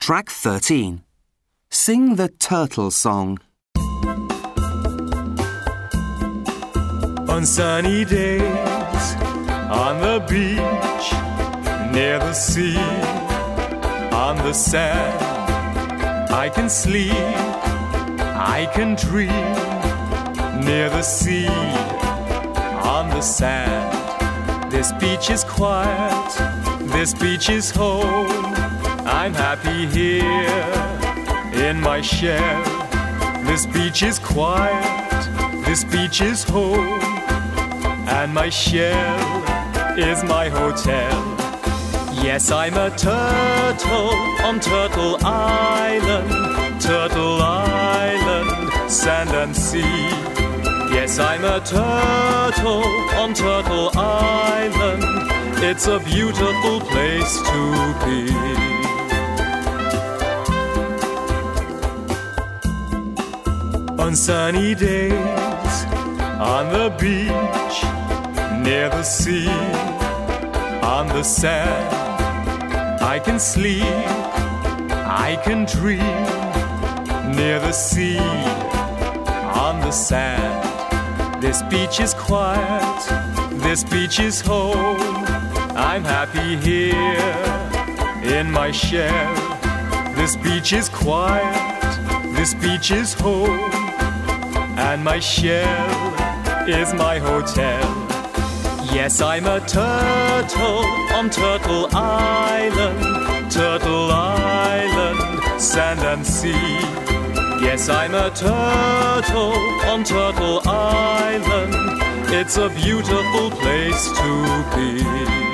Track 13. Sing the turtle song. On sunny days, on the beach, near the sea, on the sand, I can sleep, I can dream, near the sea, on the sand. This beach is quiet, this beach is home, I'm happy here in my shell. This beach is quiet, this beach is home, and my shell is my hotel. Yes, I'm a turtle on Turtle Island, sand and sea. Yes, I'm a turtle on Turtle Island, it's a beautiful place to be. On sunny days, on the beach, near the sea, on the sand, I can sleep, I can dream, near the sea, on the sand. This beach is quiet, this beach is home, I'm happy here in my shell. This beach is quiet, this beach is home, and my shell is my hotel. Yes, I'm a turtle on Turtle Island, sand and sea. Yes, I'm a turtle on Turtle Island, it's a beautiful place to be.